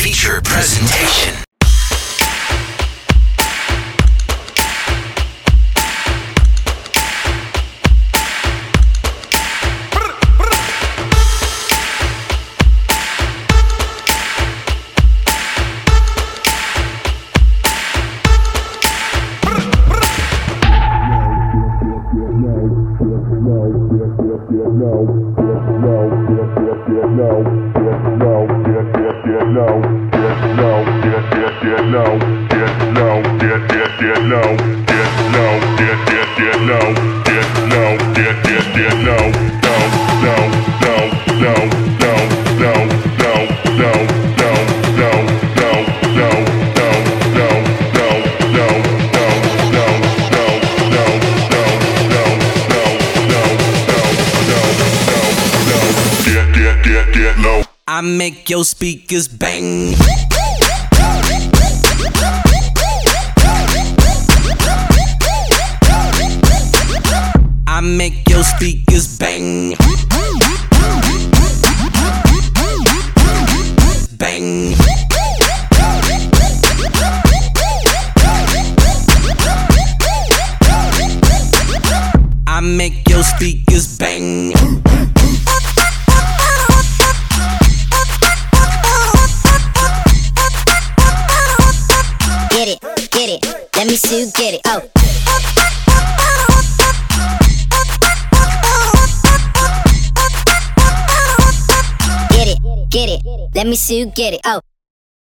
feature presentation. I make your speakers bang. I make your speakers bang. Bang. I make your speakers bang. Get it, let me see you get it, oh. Get it, let me see you get it, oh.